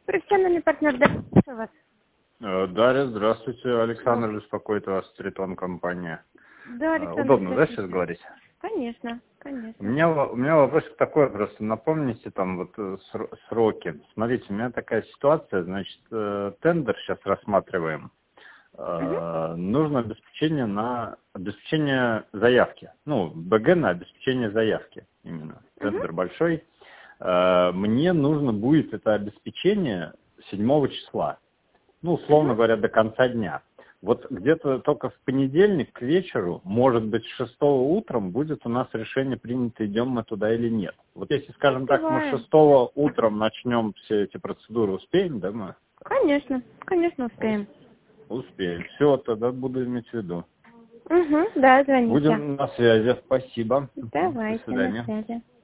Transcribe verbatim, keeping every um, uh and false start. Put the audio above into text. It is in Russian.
Профессиональный партнер, да, слушаю вас. Э, Дарья, здравствуйте. Александр беспокоит вас, Тритон компания. Да, Э, Александр, Удобно, да, здравствуйте. сейчас говорить? Конечно, У конечно. меня, во- у меня вопросик такой просто. Напомните там вот э, сро- сроки. Смотрите, у меня такая ситуация, значит, э, тендер сейчас рассматриваем. Угу. Э, Нужно обеспечение на обеспечение заявки. Ну, БГ на обеспечение заявки именно. Угу. Тендер большой. Э, Мне нужно будет это обеспечение седьмого числа. Ну, условно Угу. говоря, до конца дня. Вот где-то только в понедельник к вечеру, может быть, шестого утром будет у нас решение принято, идем мы туда или нет. Вот если, скажем так, мы Успеваем. шестого утром начнем все эти процедуры, успеем, да, мы? Конечно, конечно успеем. Успеем. Все, тогда буду иметь в виду. Угу, да, звоните. Будем на связи. Спасибо. Мгм. До Давайте, на свидания. связи.